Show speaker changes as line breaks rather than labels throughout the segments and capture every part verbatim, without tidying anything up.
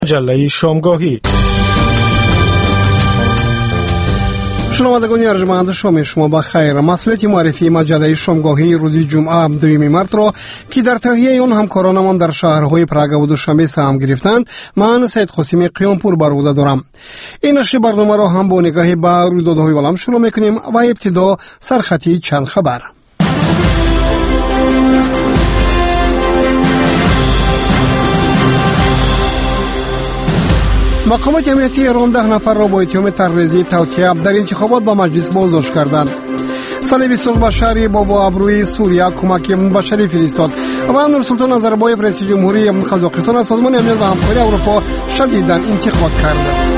مجله شامگاهی.
شنوندگان ارجمند شام شما بخیر. مسئولیت معرفی مجله شامگاهی روز جمعه دوم مارس را که در تهیه آن همکارانمان در شهرهای پراگ و دوشنبه سهم گرفتند، من سید قاسمی قیامپور بر عهده دارم. این نشر برنامه را هم با نگاهی به رویدادهای عالم شروع میکنیم و ابتدا سرخطی چند خبر. مقامات امنیتی ایران ده نفر را با اتهام تروریستی توطئه در انتخابات به مجلس بازداشت کردند. صلیب صلح بشری با ابروی سوریه کمک بشری فرستاد و نورسلطان نظربایف رئیس جمهوری قزاقستان از سازمان امنیت و همکاری اروپا شدیداً انتقاد کرد.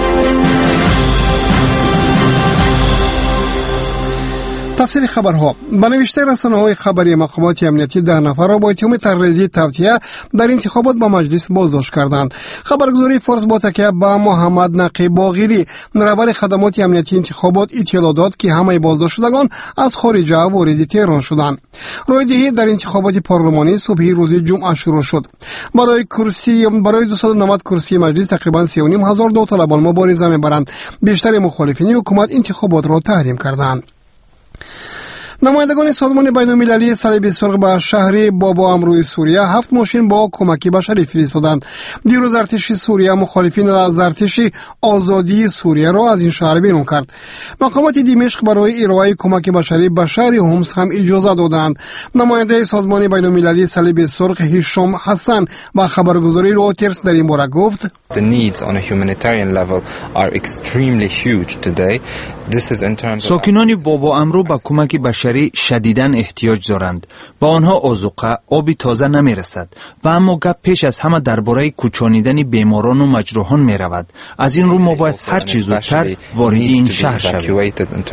تفسیر خبرها. به نوشته رسانه‌های خبری مقامات امنیتی ده نفر را با اتهام تروریستی توطئه در انتخابات به مجلس بازداشت کردند. خبرگزاری فارس با تکیه به محمد نقی باقری رهبر خدمات امنیتی انتخابات اطلاع داد که همه بازداشت شدگان از خارج وارد تهران شدند. رایدهی در انتخابات پارلمانی صبح روز جمعه شروع شد. برای کرسی برای دویست و نود کرسی مجلس تقریبا سه و نیم هزار داوطلبان مبارزه می‌برند. بیشتر مخالفین حکومت انتخابات را تحریم کردند. نمایندگان سازمان بین‌المللی صلیب صلح به شهر بابا امروی سوریه هفت ماشین با کمک بشری فرستادند. دیروز ارتش سوریه مخالفین از ارتش آزادی سوریه را از این شهر بیرون کرد. مقامات دمشق برای ارائه کمک بشری به شهر حمص هم اجازه دادند. نماینده سازمان بین‌المللی صلیب صلح هیشام حسن با خبرگزاری رویترز در این باره گفت:
The needs on a humanitarian level are extremely huge today. This is in terms of
ساکنان بابا امرو به کمک بشری شدیداً احتیاج دارند. با آنها آذوقه، آبی تازه نمی رسد و اما گپ پیش از همه درباره کوچانیدن بیماران و مجروحان می رود. از این رو ما باید هر چه زودتر وارد این شهر شویم.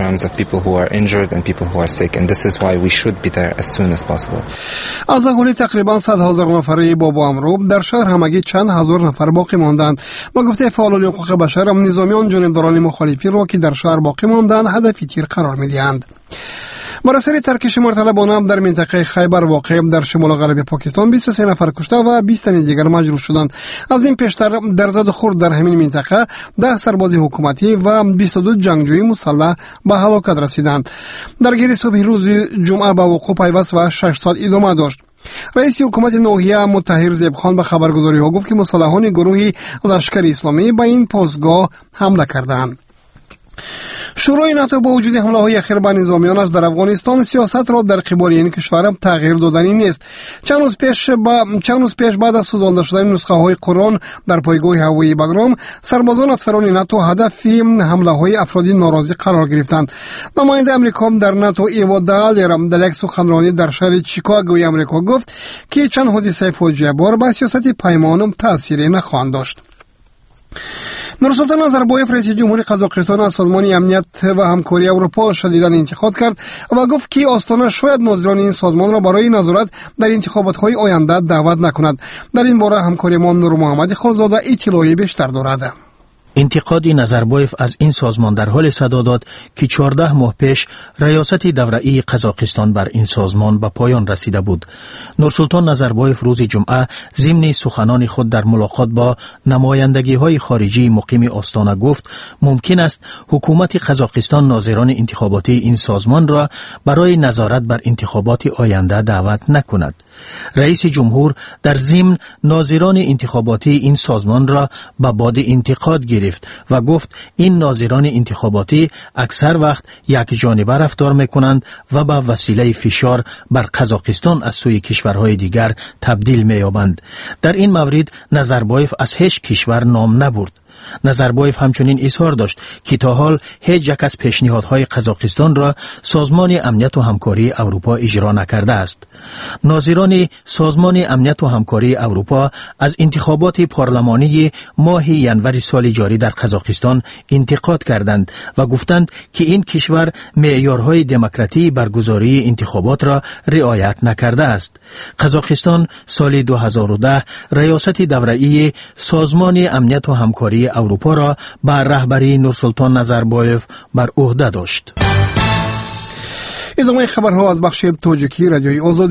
از اهالی تقریبا صد هزار نفره بابا امرو در شهر همگی چند هزار نفر باقی ماندند. با گفته فعالان حقوق بشر، نظامیان جانبداران مخالفین را که در شهر باقی ماندند هدف تیر قرار می‌دهند. بر اثر ترکش مرتلبانه در منطقه خیبر واقع در شمال غرب پاکستان بیست و سه نفر کشته و بیست تن دیگر مجروح شدند. از این پیشتر در زد خورد در همین منطقه ده سرباز حکومتی و بیست و دو جنگجوی مسلح به هلاکت رسیدند. درگیری صبح روز جمعه به وقوع پیوست و شش ساعت ادامه داشت. رئیس حکومت نوحیه مطهر زیبخان به خبرگزاری ها گفت که مسلحان گروه لشکر اسلامی به این پاسگاه حمله کردند. شورای ناتو با وجود حمله های اخیر به نظامیانش در افغانستان سیاست را در قبال این کشور تغییر دادنی نیست. چند روز پیش با چند روز پیش بعد از سوزانده شدن نسخه های قرآن در پایگاه هوایی بگرام، سربازان افسران ناتو هدف حمله های افرادی ناراضی قرار گرفتند. نماینده امریکا در ناتو ایوا دالر در یک سخنرانی در شهر چیکاگوی امریکا گفت که چند حادثه فاجعه بار به سیاست پیمان تأثیری نخواهند داشت. نورسلطان نظربایف رئیس جمهوری قزاقستان از سازمان امنیت و همکاری اروپا شدیداً انتقاد کرد و گفت که آستانه شاید ناظران این سازمان را برای نظارت در انتخابات‌های آینده دعوت نکند. در این باره همکاری ما نور محمد خالزاده اطلاعی بیشتر دارد.
انتقاد نظربایف از این سازمان در حال صدا داد که چهارده ماه پیش ریاست دوره‌ای قزاقستان بر این سازمان به پایان رسیده بود. نورسلطان نظربایف روز جمعه ضمن سخنان خود در ملاقات با نمایندگی‌های خارجی مقیم آستانه گفت ممکن است حکومت قزاقستان ناظران انتخاباتی این سازمان را برای نظارت بر انتخابات آینده دعوت نکند. رئیس جمهور در ضمن ناظران انتخاباتی این سازمان را به باد انتقاد گرفت و گفت این ناظران انتخاباتی اکثر وقت یک جانبه رفتار میکنند و به وسیله فشار بر قزاقستان از سوی کشورهای دیگر تبدیل می‌یابند. در این مورد نظربایف از هیچ کشور نام نبرد. نظربایف همچنین اظهار داشت که تا حال هیچ یک از پیشنهادهای قزاقستان را سازمان امنیت و همکاری اروپا اجرا نکرده است. ناظران سازمان امنیت و همکاری اروپا از انتخابات پارلمانی ماه ینور سال جاری در قزاقستان انتقاد کردند و گفتند که این کشور معیارهای دموکراسی برگزاری انتخابات را رعایت نکرده است. قزاقستان سال دو هزار و ده ریاست دوره‌ای سازمان امنیت و همکاری اروپا را به رهبری نورسلطان نظربایف بر عهده داشت.
ادامه خبرها از بخش تاجیکی رادیوی آزادی.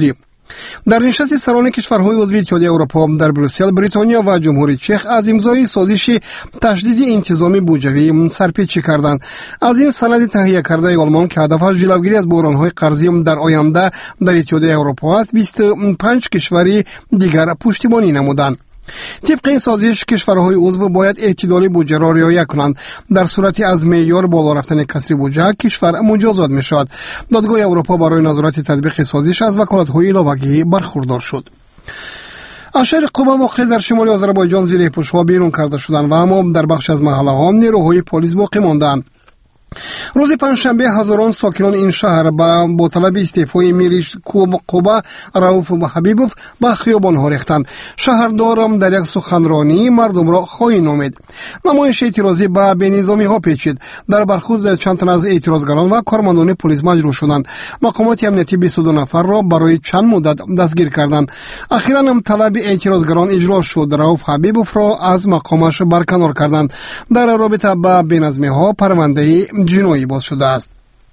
در نشست سران کشورهای عضو اتحادیه اروپا در بروکسل، بریتانیا و جمهوری چک از امضای سازش تشدید انتظامی بودجوی سرپیچی کردند. از این سند تهیه کرده آلمان که هدفش جلوگیری از بحران‌های قرضی در آینده در اتحادیه اروپا است، بیست و پنج کشوری دیگر پشتیبانی نمودند. طبق این سازش کشورهای عضو باید اعتدال بودجه را رعایت کنند. در صورتی از معیار بالا رفتن کسری بودجه کشور مجازات می شود. دادگاه اروپا برای نظارت تطبیق سازش از وکالت‌های علاوگی برخوردار شد. اشهر قوم واقع در شمال آذربایجان زیر پوش‌ها بیرون کرده شدند و اما در بخش از محله‌ها نیروهای پلیس باقی ماندند. روز پنجشنبه هزاران ساکنان این شهر با طلب استعفای میریش قوبه رؤوف و حبیبوف به خیابان‌ها ریختند. شهردار در یک سخنرانی مردم را خواهی نامید. نمایش اعتراضی به بینظامی‌ها پیچید. در برخورد چند تن از اعتراضگران و کارمندان پلیس مجروح شدند. مقامات امنیتی بیست و دو نفر را برای چند مدت دستگیر کردند. اخیراً هم طلب اعتراضگران اجرا شد. رؤوف حبیبوف را از مقامش برکنار کردند. در رابطه با بینظمی‌ها پرونده جنایی باز شده است.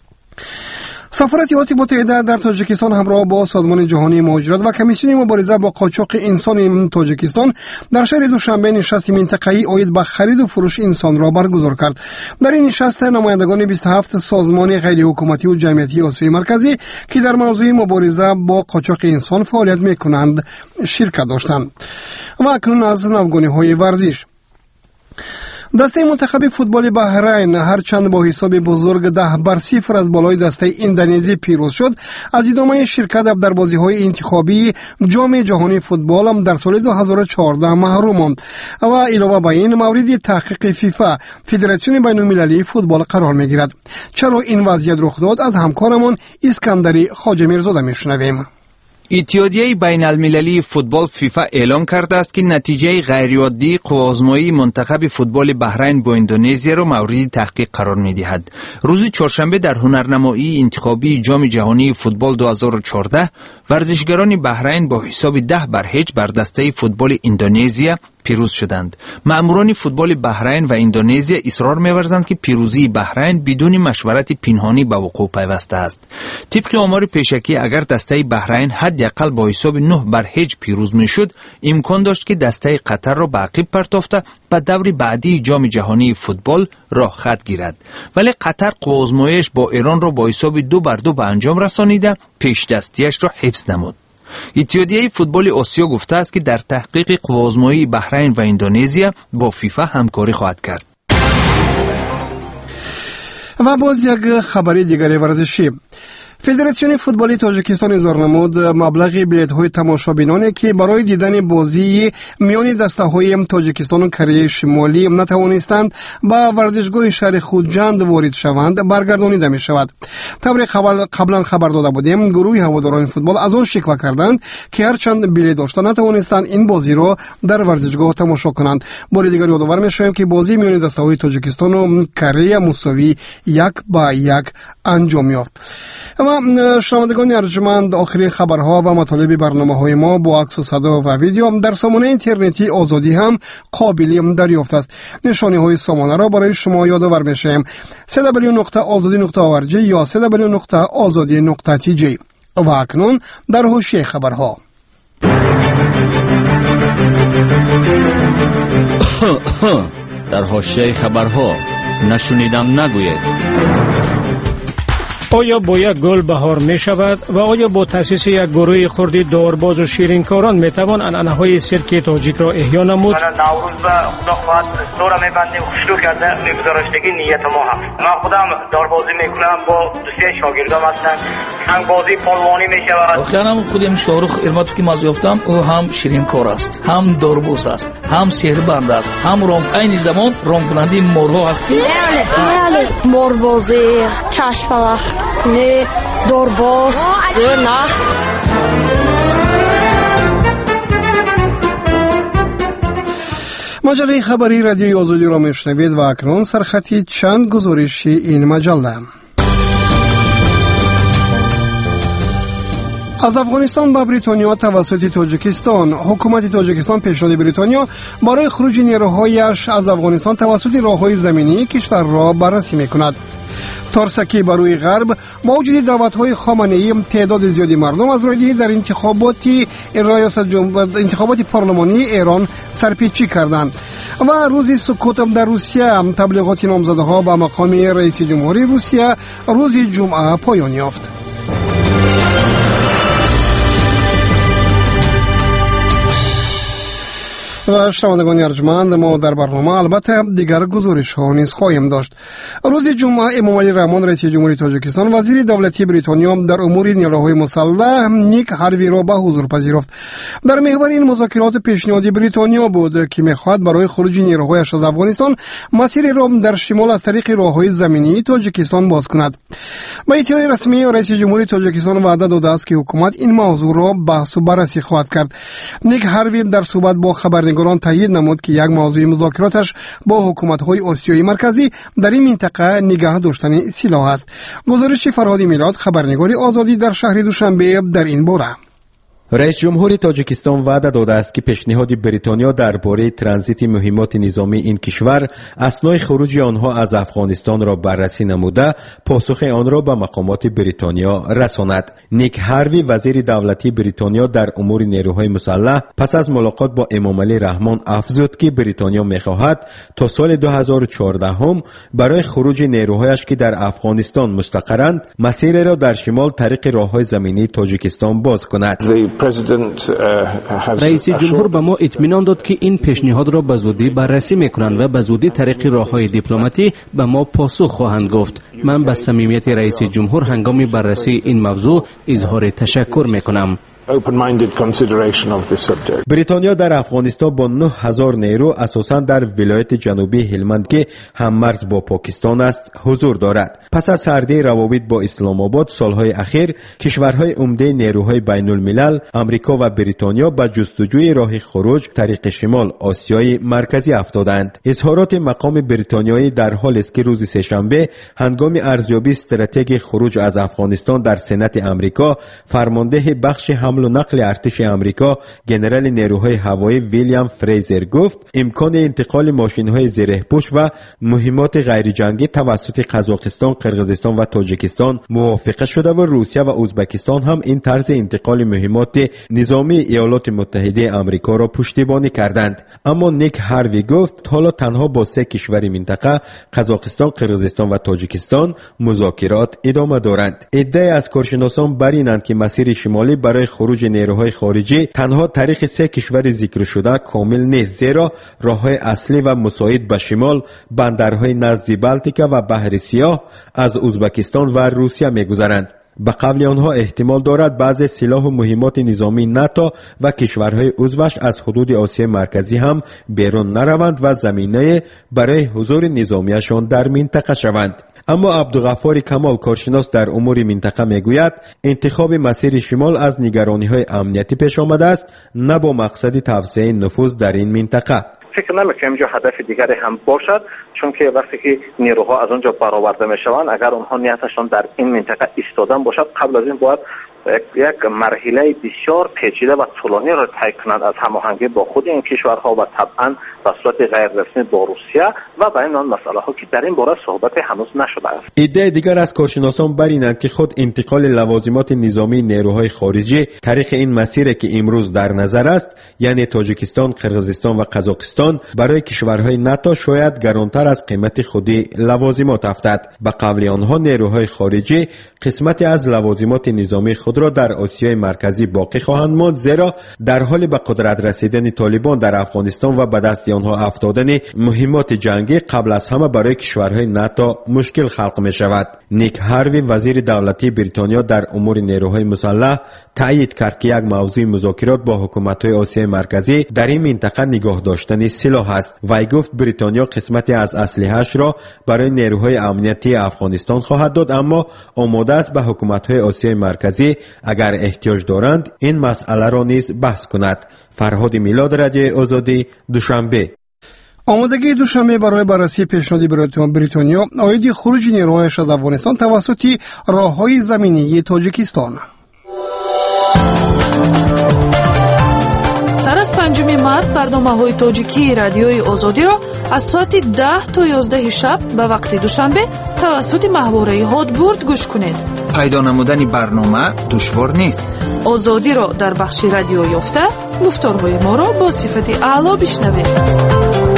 سفارت ایالات متحده در تاجیکستان همراه با سازمان جهانی مهاجرت و کمیسیون مبارزه با قاچاق انسان تاجیکستان در شهر دوشنبه نشست منطقه‌ای عاید به خرید و فروش انسان را برگزار کرد. در این نشست نمایندگان بیست و هفت سازمان غیر حکومتی و جمعیتی آسیای مرکزی که در موضوع مبارزه با قاچاق انسان فعالیت می‌کنند شرکت داشتند. و اکنون از نوگانی‌های ورزش. دسته منتخب فوتبال بحرین هرچند با حساب بزرگ ده بر صفر از بالای دسته اندونزی پیروز شد، از ادامه شرکت در بازی‌های انتخابی جام جهانی فوتبال هم در سال دو هزار و چهارده محروم ماند و علاوه بر این مورد تحقیق فیفا فدراسیون بین‌المللی فوتبال قرار می‌گیرد. چرا این وضعیت رخ داد؟ از همکارمان اسکندری خواجه میرزاده می‌شنویم.
اتحادیه بین المللی فوتبال فیفا اعلام کرده است که نتیجه غیرعادی قوازمایی منتخب فوتبال بحرین با اندونزیا را مورد تحقیق قرار می دهد. روز چهارشنبه در هنرنمایی انتخابی جام جهانی فوتبال دو هزار و چهارده ورزشگران بحرین با حساب ده بر هیچ بر دسته فوتبال اندونزیا پیروز شدند. مأموران فوتبال بحرین و اندونزیا اصرار می‌ورزند که پیروزی بحرین بدون مشورت پنهانی به وقوع پیوسته است. طبق آمار پیشکی اگر دسته بحرین حداقل با حساب نه بر هیچ پیروز میشد، امکان داشت که دسته قطر را به عقب پرتافته به دور بعدی جام جهانی فوتبال راه خط گیرد. ولی قطر قوازمایش با ایران را با حساب دو بر دو به انجام رسانیده پیش دستیش را حفظ نمود. اتحادیه فوتبال آسیا گفته است که در تحقیق قوازمایی بحرین و اندونزیا با فیفا همکاری خواهد کرد.
و باز یک خبری دیگری ورزشی. فدراسیون فوتبال تاجیکستان اظهار نمود مبلغ بلیط‌های تماشابینانی که برای دیدن بازی میان دسته‌های تاجیکستان و کره شمالی نتوانستند با ورزشگاه شهر خوجند وارد شوند برگردانیده می شود. طبق قبلا خبر داده بودیم گروه هواداران فوتبال از آن شکوه کردند که هرچند بلیط داشتند نتوانستند این بازی را در ورزشگاه تماشا کنند. بار دیگر یادآور می‌شویم که بازی میان دسته‌های تاجیکستان و کره مساوی یک با یک انجام یافت. اما شنوندگان ارجمند، آخرین خبرها و مطالب برنامه‌های ما با عکس و صدا و ویدیو در سامانه اینترنتی آزادی هم قابل دریافت است. نشانه‌های سامانه را برای شما یادآور می‌شویم: دبلیو دبلیو دبلیو نقطه آزادی نقطه او ار جی یا دبلیو دبلیو دبلیو نقطه آزادی نقطه تی جی. و اکنون در حوشیه خبرها.
در حوشیه خبرها نشنیدم نگوید.
آیا با یک گل بهار می شود و آیا با تأسیس یک گروه خردی دارباز و شیرینکاران می توان عنعنه‌های سرک تاجیک را احیا نمود؟
نوروز و خدا خواهد دور میبندیم خوشلو کرده میگذارشتگی نیت ما هست. من خودم داربازی میکنم، با دوستی شاگردام هستن، هنگ بازی پالوانی می شود.
خیانم خودم شاهرخ ارماتو که ماز یافتم، او هم شیرینکار است، هم دارباز است، هم سحربند است، هم رام عین زمان رام کننده مورها است.
بله موربازی، چشم‌بلخ، نه دارباز، نه.
مجله خبری رادیوی آزادی را میشنوید و اکنون سرخطی چند گزارش این مجله. از افغانستان به بریتانیا توسط تاجیکستان. حکومت تاجیکستان پیشنهاد بریتانیا برای خروج نیروهایش از افغانستان توسط راههای زمینی کشور را بررسی میکند. تارسکی بر روی غرب با وجود دعوت‌های خامنه‌ای تعداد زیادی مردم از رای در انتخاباتی ریاست جمهوری انتخابات پارلمانی ایران سرپیچی کردند و روز سکوت در روسیه تبلیغات نامزدها به مقام رئیس جمهوری روسیه روز جمعه پایان یافت. و شنوندگان ارجمند، ما در برنامه البته دیگر گزارش ها نیز خواهیم داشت. روز جمعه امام علی رحمان رئیس جمهوری تاجیکستان وزیر دولتی بریتانیا در امور نیروهای مسلح نیک هاروی را به حضور پذیرفت. در محور این مذاکرات پیشنهادی بریتانیا بود که می‌خواهد برای خروج نیروهایش از افغانستان مسیر را در شمال از طریق راههای زمینی تاجیکستان باز کند. با اطلاع رسمی رئیس جمهوری تاجیکستان وعده داده است که حکومت این موضوع را بحث و بررسی خواهد کرد. نیک هاروی در صحبت با خبرنگاران تایید نمود که یک موضوع مذاکراتش با حکومت‌های آسیای مرکزی در این منطقه نگاه داشتن سلاح است. گزارش فرهاد میلاد، خبرنگار آزادی در شهر دوشنبه در این باره.
رئیس جمهوری تاجیکستان وعده داده است که پیشنهاد بریتانیا درباره ترانزیت مهمات نظامی این کشور اثنای خروج آنها از افغانستان را بررسی نموده پاسخ آن را به مقامات بریتانیا رساند. نیک هاروی وزیر دولتی بریتانیا در امور نیروهای مسلح پس از ملاقات با امام علی رحمان افزود که بریتانیا می‌خواهد تا سال دو هزار و چهارده هم برای خروج نیروهایش که در افغانستان مستقرند مسیر را در شمال طریق راههای زمینی تاجیکستان باز کند.
رئیس جمهور به ما اطمینان داد که این پیشنهاد را به زودی بررسی میکنند و به زودی طریق راههای دیپلماتی به ما پاسخ خواهند گفت. من به صمیمیت رئیس جمهور هنگام بررسی این موضوع اظهار تشکر میکنم.
بریتانیا در افغانستان با نه هزار نیرو اساساً در ولایت جنوبی هلمند که هممرز با پاکستان است حضور دارد. پس از سردی روابط با اسلام آباد سالهای اخیر کشورهای عمده نیروهای بین الملل امریکا و بریتانیا به جستجوی راه خروج طریق شمال آسیای مرکزی افتادند. اظهارات مقام بریتانیایی در حالی است که روز سه‌شنبه هنگام ارزیابی استراتژی خروج از افغانستان در سنت امریکا فرمانده بخش حمل و نقل ارتش امریکا ژنرال نیروهای هوایی ویلیام فریزر گفت امکان انتقال ماشین‌های زره‌پوش و مهمات غیر جنگی توسط قزاقستان، قرقیزستان و تاجیکستان موافقه شده و روسیه و ازبکستان هم این طرز انتقال مهمات نظامی ایالات متحده آمریکا را پشتیبانی کردند. اما نیک هاروی گفت حالا تنها با سه کشور منطقه قزاقستان، قرقیزستان و تاجیکستان مذاکرات ادامه دارند. ادعای از کارشناسان بر اینند که مسیر شمالی برای خروج نیروهای خارجی تنها طریق سه کشور ذکر شده کامل نیست، زیرا راههای اصلی و مساعد به شمال بندرهای نزد بالتیک و بحر سیاه از ازبکستان و روسیه می‌گذرند. به قبل آنها احتمال دارد بعضی سلاح و مهمات نظامی ناتو و کشورهای عضوش از حدود آسیای مرکزی هم بیرون نروند و زمینه برای حضور نظامیشان در منطقه شوند. اما عبدالغفار کمال کارشناس در امور منطقه میگوید انتخاب مسیر شمال از نگرانی‌های امنیتی پیش آمده است، نه با مقصد توسعه نفوذ در این منطقه.
فکر نمی‌کنم اینجا هدف دیگری هم باشد، چون که وقتی که نیروها از اونجا برآورده میشوند اگر اونها نیتشان در این منطقه ایستادن باشد قبل از این باید یک مرحله بسیار پیچیده و طولانی را طی کنند از هماهنگی با خود این کشورها و طبعا به صورت غیر رسمی با روسیه و بیان آن مسائل ها که در این باره صحبت هنوز نشده است.
ایده دیگر از کارشناسان بر اینند که خود انتقال لوازمات نظامی نیروهای خارجی طریق این مسیری که امروز در نظر است، یعنی تاجیکستان، قرقیزستان و قزاقستان، برای کشورهای ناتو شاید گرانتر از قیمت خودی لوازمات افتد. به قول آنها نیروهای خارجی قسمتی از لوازمات نظامی خود را در آسیای مرکزی باقی خواهند ماند، زیرا در حال به قدرت رسیدن طالبان در افغانستان و به دست آنها افتادن مهمات جنگی قبل از همه برای کشورهای ناتو مشکل خلق می شود. نیک هاروی وزیر دولتی بریتانیا در امور نیروهای مسلح تایید کرد که یک موضوع مذاکرات با حکومت‌های آسیای مرکزی در این منطقه نگاه داشتن سلاح است. وی گفت بریتانیا قسمتی از اسلحه‌اش را برای نیروهای امنیتی افغانستان خواهد داد، اما آماده است به حکومت‌های آسیای مرکزی اگر احتیاج دارند این مسئله را نیز بحث کند. فرهاد میلاد، رادیو آزادی، دوشنبه.
آمادگی دوشنبه برای بررسی پیشنهاد بریتانیا عاید خروج نیروهایش از افغانستان توسط راههای زمینی تاجیکستان.
سر از پنجم مارس برنامه‌های تاجیکی رادیوی آزادی را از ساعت ده تا یازده شب به وقت دوشنبه توسط ماهواره هادبورد گوش کنید.
پیدا نمودن برنامه دشوار نیست.
آزادی را در بخش رادیو یافته گفتارهای ما را با صفت اعلی بشنوید.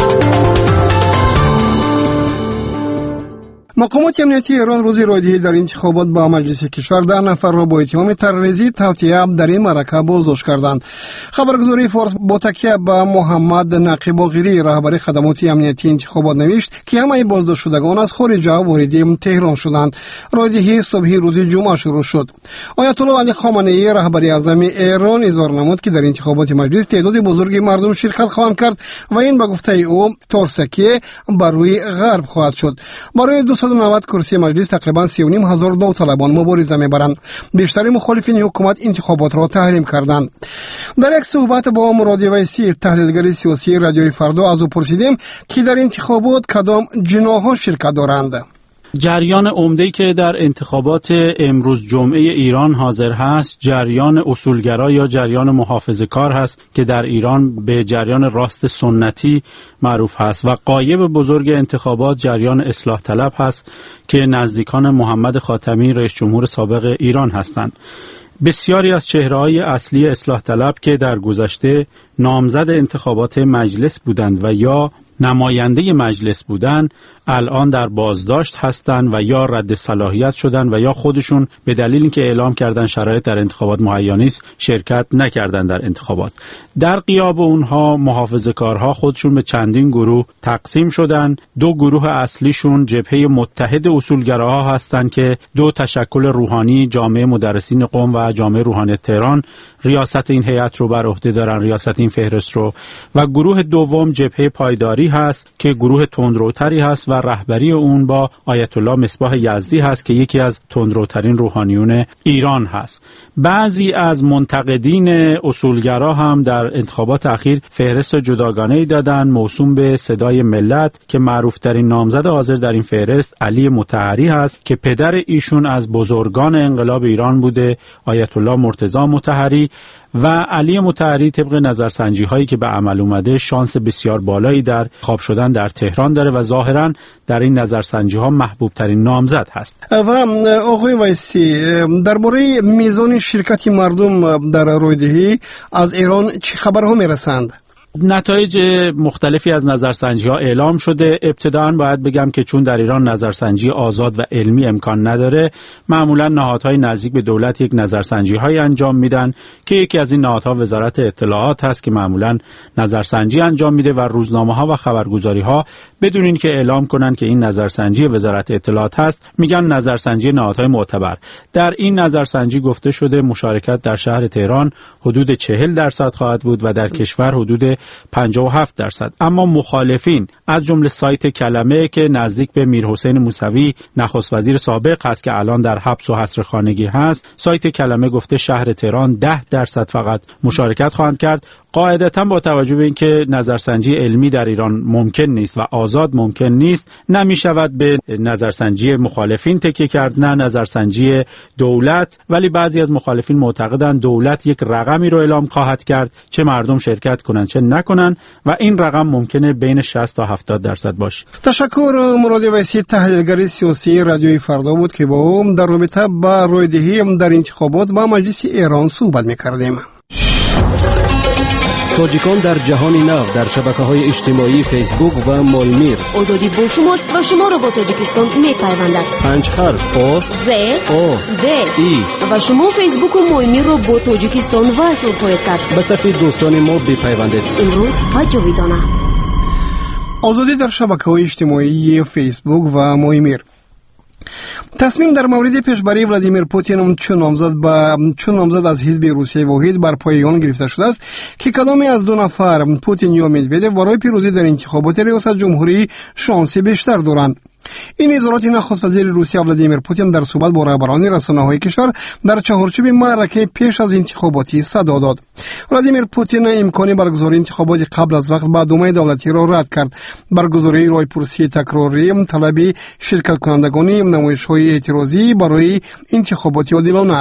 مقامات امنیتی ایران روز رایدهی در انتخابات با مجلس کشور ده نفر را با اتهام تروریستی توطئه در این معرکه بازداشت کردند. خبرگزاری فارس با تکیه به محمد نقیباغیری رهبر خدمات امنیتی انتخابات نوشت که همه بازداشت شدگان از خارج وارد تهران شدند. رایدهی صبح روز جمعه شروع شد. آیت الله علی خامنه‌ای رهبر اعظم ایران اظهار نمود که در انتخابات مجلس تعداد بزرگی مردم شرکت خواهند کرد و این به گفته او ترسکی بر روی غرب خواهد شد. برای دویست و نود کرسی مجلس تقریبا سی و نیم هزار داوطلبان مبارزه می‌برند. بیشتر مخالفین حکومت انتخابات را تحریم کردند. در یک صحبت با مراد ویسی تحلیلگر سیاسی رادیوی فردا از او پرسیدیم که در انتخابات کدام جناح‌ها شرکت دارند.
جریان عمده‌ای که در انتخابات امروز جمعه ایران حاضر هست جریان اصولگرا یا جریان محافظه‌کار هست که در ایران به جریان راست سنتی معروف هست و غایب بزرگ انتخابات جریان اصلاح طلب هست که نزدیکان محمد خاتمی رئیس جمهور سابق ایران هستند. بسیاری از چهره‌های اصلی اصلاح طلب که در گذشته نامزد انتخابات مجلس بودند و یا نماینده مجلس بودند الان در بازداشت هستند و یا رد صلاحیت شدند و یا خودشون به دلیل اینکه اعلام کردن شرایط در انتخابات مهیا نیست شرکت نکردن در انتخابات. در غیاب اونها محافظه‌کارها خودشون به چندین گروه تقسیم شدن. دو گروه اصلیشون جبهه متحد اصولگراها هستند که دو تشکل روحانی جامعه مدرسین قم و جامعه روحانیت تهران ریاست این هیئت رو بر عهده دارن، ریاست این فهرست رو، و گروه دوم جبهه پایداری هست که گروه تندروتری هست و رهبری اون با آیت الله مصباح یزدی هست که یکی از تندروترین روحانیون ایران هست. بعضی از منتقدین اصولگرا هم در انتخابات اخیر فهرست جداگانه‌ای دادن موسوم به صدای ملت که معروف‌ترین نامزد حاضر در این فهرست علی مطهری هست که پدر ایشون از بزرگان انقلاب ایران بوده، آیت الله مرتضی مطهری، و علی مطهری طبق نظرسنجی هایی که به عمل اومده شانس بسیار بالایی در خواب شدن در تهران داره و ظاهرا در این نظرسنجی ها محبوب ترین نامزد هست.
و آقای ویسی درباره میزان شرکت مردم در رایدهی از ایران چه خبرها میرسند؟
نتایج مختلفی از نظرسنجی ها اعلام شده. ابتداً باید بگم که چون در ایران نظرسنجی آزاد و علمی امکان نداره، معمولا نهادهای نزدیک به دولت یک نظرسنجی های انجام میدن که یکی از این نهادها وزارت اطلاعات هست که معمولا نظرسنجی انجام میده و روزنامه ها و خبرگزاری ها بدون اینکه اعلام کنن که این نظرسنجی وزارت اطلاعات هست میگن نظرسنجی نهادهای معتبر. در این نظرسنجی گفته شده مشارکت در شهر تهران حدود چهل درصد خواهد بود و در کشور حدود پنجاه و هفت درصد. اما مخالفین از جمله سایت کلمه که نزدیک به میرحسین موسوی نخست وزیر سابق هست که الان در حبس و حصر خانگی هست، سایت کلمه گفته شهر تهران ده درصد فقط مشارکت خواهند کرد. قاعدتاً با توجه به اینکه نظرسنجی علمی در ایران ممکن نیست و آزاد ممکن نیست، نمیشود به نظرسنجی مخالفین تکیه کرد نه نظرسنجی دولت، ولی بعضی از مخالفین معتقدند دولت یک رقمی رو اعلام خواهد کرد چه مردم شرکت کنن چه نکنن و این رقم ممکنه بین شصت تا هفتاد درصد باشه.
تشکر. مراد ویسی تحلیلگر سیاسی رادیوی فردا بود که با او در رابطه با رایدهی در انتخابات با مجلس ایران صحبت می‌کردیم.
تاجیکان در جهان نو در شبکه‌های اجتماعی فیسبوک و مالمیر.
آزادی با شماست و شما را با تاجیکستان می‌پیوندد.
پنج حرف آ
ز
او
د
ای
و شما فیسبوک و مالمیر را با تاجیکستان وصل خواهید کرد.
به صف دوستان ما بپیوندید.
امروز و جاویدانه.
آزادی در شبکه‌های اجتماعی فیسبوک و مالمیر. تصمیم در مورد پیشبری ولادیمیر پوتین چون نامزد با چون نامزد از حزب روسیه واحد بر پای آن گرفته شده است که کدامی از دو نفر پوتین یا مدودیف برای پیروزی در انتخابات ریاست جمهوری شانس بیشتر دارند. این اظهارات نخست وزیر روسیه ولادیمیر پوتین در صحبت با رهبران رسانه‌های کشور در چهارچوب معرکه پیش از انتخاباتی صدا داد. ولادیمیر پوتین امکان برگزاری انتخابات قبل از وقت با دومه دولتی را رد کرد. برگزاری رایپرسی تکراری طلب شرکت کنندگان نمایش‌های اعتراضی برای انتخابات عادلانه است.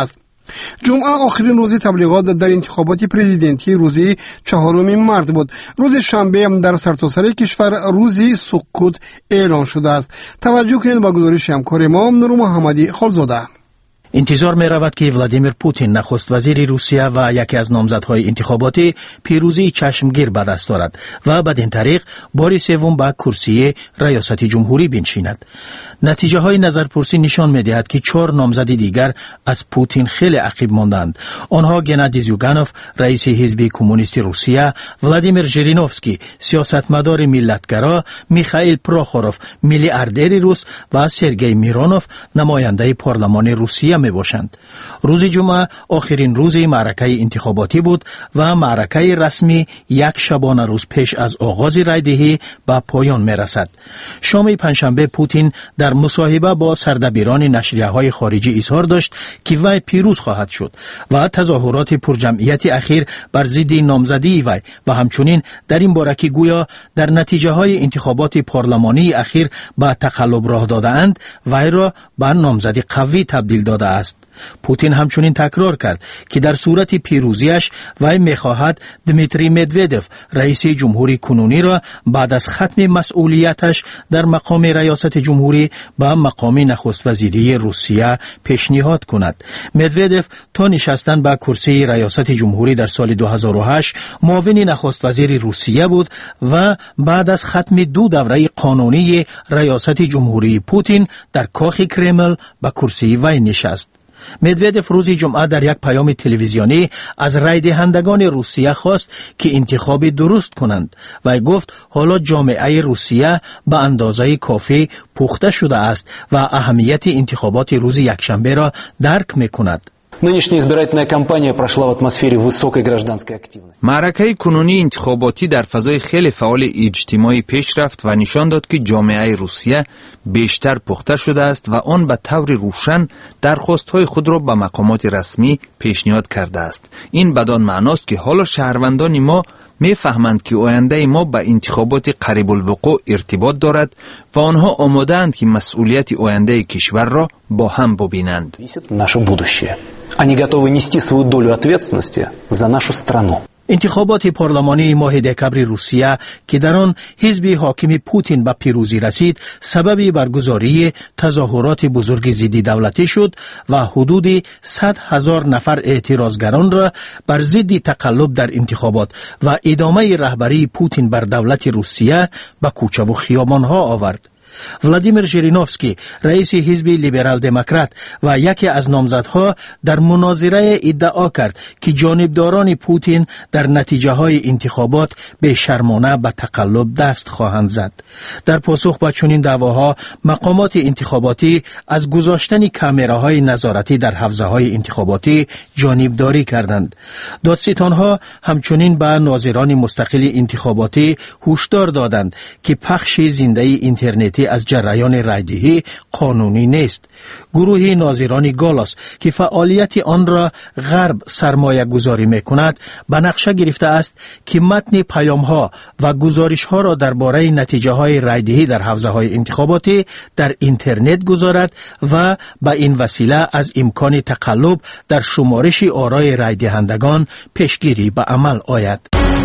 جمعه آخرین روز تبلیغات در انتخابات پرزیدنتی روزی چهارم مارس بود. روز شنبه در سرتاسر کشور روزی سکوت اعلان شده است. توجه کنید به گزارش همکار ما نور محمدی خالزاده.
انتظار می رود که ولادیمیر پوتین نخست وزیر روسیه و یکی از نامزدهای انتخاباتی پیروزی چشمگیر به دست دارد و بدین طریق بار سوم به کرسی ریاست جمهوری بنشیند. نتیجه های نظرپرسی نشان می دهد که چهار نامزد دیگر از پوتین خیلی عقب ماندند. آنها گنادی زیوگانوف رئیس حزب کمونیست روسیه، ولادیمیر ژیرینوفسکی سیاستمدار ملتگرا، میخائیل پروخوروف میلیاردر روس و سرگئی میرونوف نماینده پارلمان روسیه می باشند. روز جمعه آخرین روز معرکه انتخاباتی بود و معرکه رسمی یک شبانه روز پیش از آغاز رایدهی به پایان می رسد. شام پنجشنبه پوتین در مصاحبه با سردبیران نشریه های خارجی اظهار داشت که وی پیروز خواهد شد و تظاهرات پرجمعیت اخیر بر ضد نامزدی وی و همچنین در این باره که گویا در نتیجه های انتخابات پارلمانی اخیر به تقلب راه داده اند وی را به نامزدی قوی تبدیل داده است. پوتین همچنین تکرار کرد که در صورت پیروزیش وی می‌خواهد دمیتری مدودف رئیس جمهوری کنونی را بعد از ختم مسئولیتش در مقام ریاست جمهوری به مقام نخست وزیری روسیه پیشنهاد کند. مدودف تا نشستن به کرسی ریاست جمهوری در سال دو هزار و هشت معاون نخست وزیر روسیه بود و بعد از ختم دو دوره قانونی ریاست جمهوری پوتین در کاخ کرمل به کرسی وی نشست. مدودف روز جمعه در یک پیام تلویزیونی از رای دهندگان روسیه خواست که انتخاب درست کنند و گفت حالا جامعه روسیه به اندازه کافی پخته شده است و اهمیت انتخابات روز یکشنبه را درک می‌کند.
Нынешняя избирательная кампания прошла в атмосфере высокой гражданской активности.
معرکه کنونی انتخاباتی در فضای خیلی فعال اجتماعی پیش رفت و نشان داد که جامعه روسیه بیشتر پخته شده است و آن به طور روشن درخواست‌های خود را به مقامات رسمی پیشنهاد کرده است. این بدان معناست که حالا شهروندان ما می‌فهمند که آینده ما به انتخابات قریب الوقوع ارتباط دارد و آنها آماده‌اند که مسئولیت آینده کشور را با هم ببینند.
Наше будущее. Они готовы нести свою долю ответственности за нашу страну.
انتخابات پارلمانی ماه دکبر روسیه که در آن حزب حاکم پوتین به پیروزی رسید سبب برگزاری تظاهرات بزرگ ضد دولتی شد و حدود صد هزار نفر اعتراضگران را بر ضد تقلب در انتخابات و ادامه رهبری پوتین بر دولت روسیه به کوچه و خیابانها آورد. ولادیمیر ژیرینوفسکی رئیس حزب لیبرال دموکرات و یکی از نامزدها در مناظره ادعا کرد که جانبداران پوتین در نتیجه های انتخابات به شرمانه به تقلب دست خواهند زد. در پاسخ به چنین دعواها مقامات انتخاباتی از گذاشتن کامراهای نظارتی در حوزه های انتخاباتی جانبداری کردند. دادستانها همچنین به ناظران مستقل انتخاباتی هشدار دادند که پخش زنده اینترنتی از جریان رایدهی قانونی نیست. گروه ناظران گالاس که فعالیت آن را غرب سرمایه گذاری می کند به نقشه گرفته است که متن پیام ها و گزارش ها را درباره نتیجه های رایدهی در حوزه های انتخاباتی در اینترنت گذارد و به این وسیله از امکان تقلب در شمارش آرای رای دهندگان پیشگیری به عمل آید.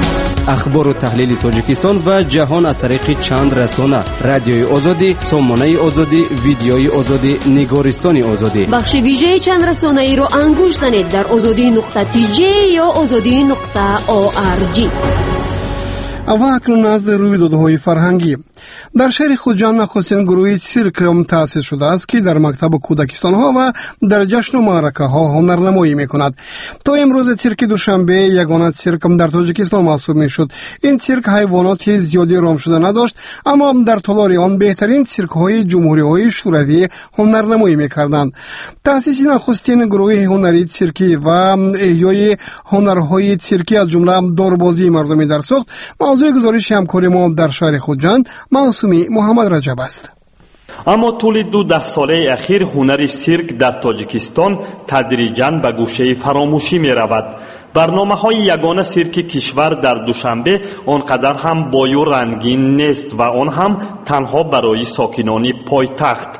اخبار و تحلیل تاجیکستان و جهان از طریق چند رسانه: رادیوی آزادی، سامانه آزادی، ویدیوی آزادی، نگارستان آزادی.
بخش ویژه چند رسانه ای رو انگوش زنید در آزادی نقطه تی جی یا آزادی نقطه او آر جی.
و اکنون از رویدادهای فرهنگی در شهر خودجان نخستین گروه سیرک تأسیس شده است که در مکتب کودکستان ها و در جشن و معرکه ها هنرنمایی می کند. تا امروز سیرک دوشنبه یگانه سیرک در تاجیکستان محسوب می شد. این سیرک حیوانات زیادی رام شده نداشت، اما در تالار آن بهترین سیرک های جمهوری های شوروی هنرنمایی می کردند. تأسیس نخستین گروه هنری سیرکی و احیای هنرهای سیرکی از جمله داربازی مردمی در سوخت موضوع گزارش همکار ما در شهر خودجان معصومی محمد رجب است.
اما طول دو ده ساله اخیر هنر سیرک در تاجیکستان تدریجاً به گوشه فراموشی می رود. برنامه های یگانه سیرک کشور در دوشنبه آنقدر هم بای و رنگین نیست و آن هم تنها برای ساکنان پایتخت.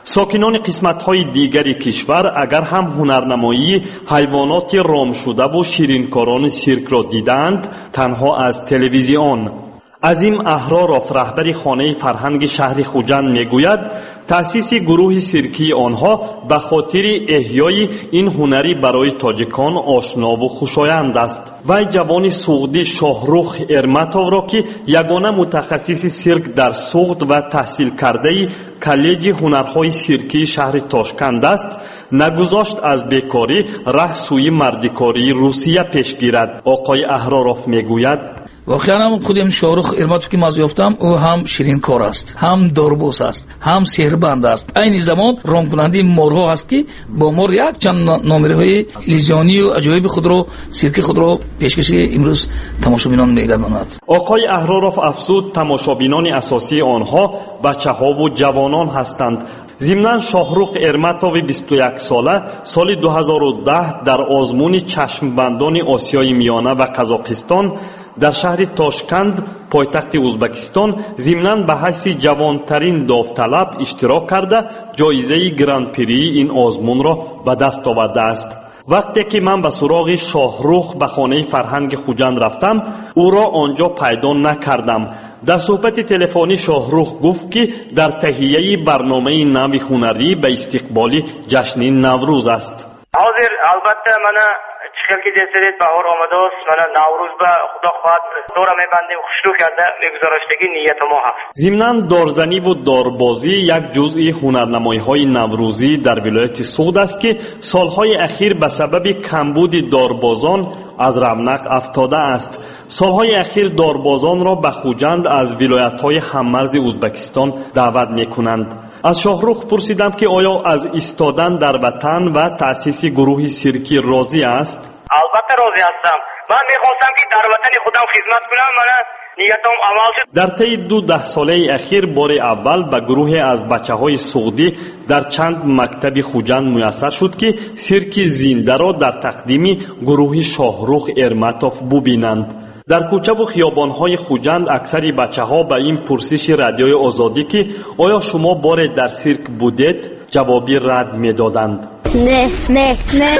ساکنان قسمت‌های دیگری کشور اگر هم هنرنمایی حیوانات رام شده و شیرینکاران سیرک را دیدند، تنها از تلویزیون. عظیم احراروف رهبر خانه فرهنگ شهر خوجند میگوید تأسیس گروه سیرکی آنها به خاطر احیای این هنری برای تاجیکان آشنا و خوشایند است. وی جوان سوغدی شاهرخ ارمتوف را که یگانه متخصص سیرک در سوغد و تحصیل کرده کالج هنرهای سیرکی شهر تاشکند است، نگذاشت از بیکاری راه سوی مردکاری روسیه پیش گیرد. آقای احراروف میگوید
واقعا هم خودم شاهرخ ارمتوف که من یافتم او هم شیرین کار است، هم داربوس است، هم سحربند است. این زمان رام کننده مورها است که با مور یک چند نامره های تلویزیونی و عجایب خود را سیرکی خود را پیشکشی امروز تماشابینان میگرداند.
آقای احراروف افزود تماشابینان اساسی آنها بچه ها و جوانان هستند. ضمناً شاهرخ ارمتوف بیست و یک ساله سال دو هزار و ده در آزمون چشمبندان آسیای میانه و قزاقستان در شهر تاشکند پایتخت ازبکستان ضمناً به حیث جوانترین داوطلب اشتراک کرده جایزه گراند پری این آزمون را به دست آورده است. وقتی که من به سراغ شاهرخ به خانه فرهنگ خوجند رفتم، او را آنجا پیدا نکردم. در صحبت تلفنی شاهرخ گفت که در تهیه برنامه نو هنری به استقبال جشن نوروز است.
حاضر البته من چخیل که جسرید بهار آمده است، من نوروز به خدا خواهد دورا میبندیم خوشلو کرده میگذارشتگی نیت ما هست.
ضمناً دارزنی و داربازی یک جزئی هنرنمایی های نوروزی در ولایت سوغد است که سالهای اخیر به سبب کمبود داربازان از رونق افتاده است. سالهای اخیر داربازان را به خوجند از ولایت‌های هممرز ازبکستان دعوت می‌کنند. از شاهرخ پرسیدم که آیا از ایستادن در وطن و تأسیس گروه سیرکی راضی است؟
البته راضی هستم. من می‌خواستم که در وطن خودم خدمت کنم. من نیتم عمل شد.
در طی دو ده ساله اخیر بار اول به گروه از بچه‌های سوغدی در چند مکتب خوجند میسر شد که سیرک زنده را در تقدیم گروه شاهرخ ارمتوف ببینند. در کوچه و خیابان‌های خوجند اکثر بچه‌ها به این پرسش رادیوی آزادی که آیا شما بار در سیرک بودید جوابی رد می‌دادند.
نه نه نه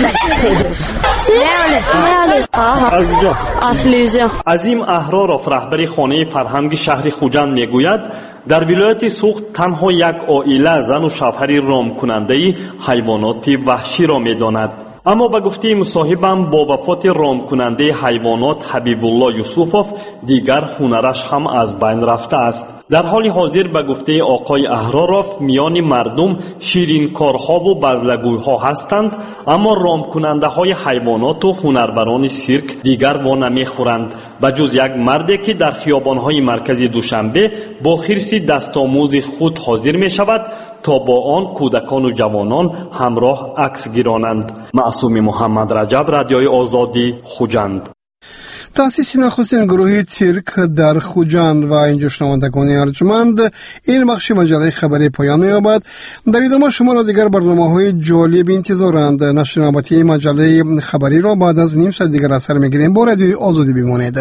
از کجا؟
افلیزا.
عظیم احراروف رهبر خانه فرهنگ شهر خوجند میگوید در ولایت سوغد تنها یک عائله زن و شوهر رام کننده حیوانات وحشی را می‌داند. اما به گفته مصاحبم با وفات رام کننده حیوانات حبیب الله یوسفوف دیگر هنرش هم از بین رفته است. در حال حاضر به گفته آقای احراروف میان مردم شیرینکارها و بزلگویها هستند، اما رام کننده های حیوانات و هنربران سیرک دیگر وا نمیخورند به جز یک مردی که در خیابانهای مرکزی دوشنبه با خرس دستآموز خود حاضر می شود تا با آن کودکان و جوانان همراه عکس گیرانند. معصوم محمد رجب، رادیوی آزادی، خوجند.
تأسیس نخستین گروه سیرک در خوجند و اینجا شنوندگان ارجمند این بخش مجله خبری پایان می‌یابد. در ادامه شما را دیگر برنامه‌های جالب انتظارند. نشر نوبتی مجله خبری را بعد از نیم ساعت دیگر اثر می‌گیریم. با رادیوی آزادی بمانید.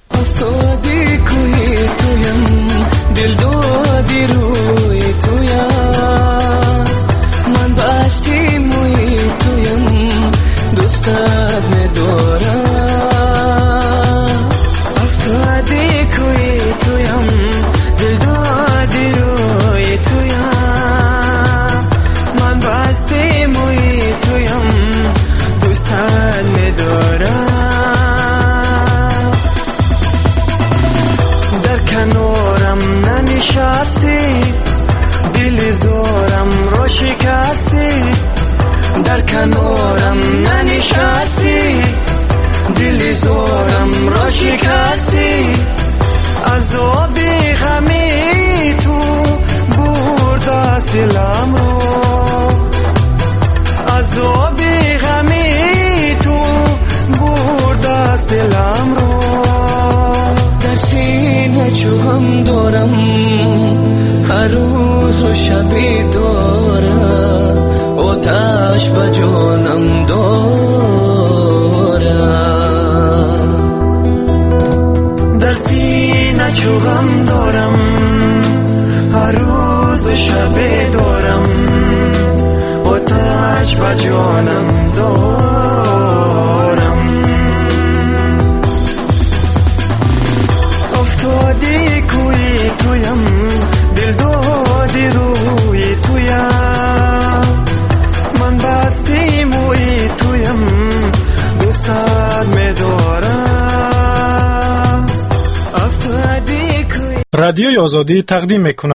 در کنارم ننشستی، دل زارم را شکستی، از آبی غمی تو برد دلم رو، از آبی غمی تو برد دلم رو. در سینه چو هم دارم هر روز و شبی دارم، آتش به جانم دارم. در سینه چو غم دارم هر روز و شب دارم، عشق به جانم دارم. افتادی کوی تویم، دل دادی روی تویم، من بستی موی تویم، دوستت می‌دارم. افتادی کوی.
رادیوی آزادی تقدیم می‌کند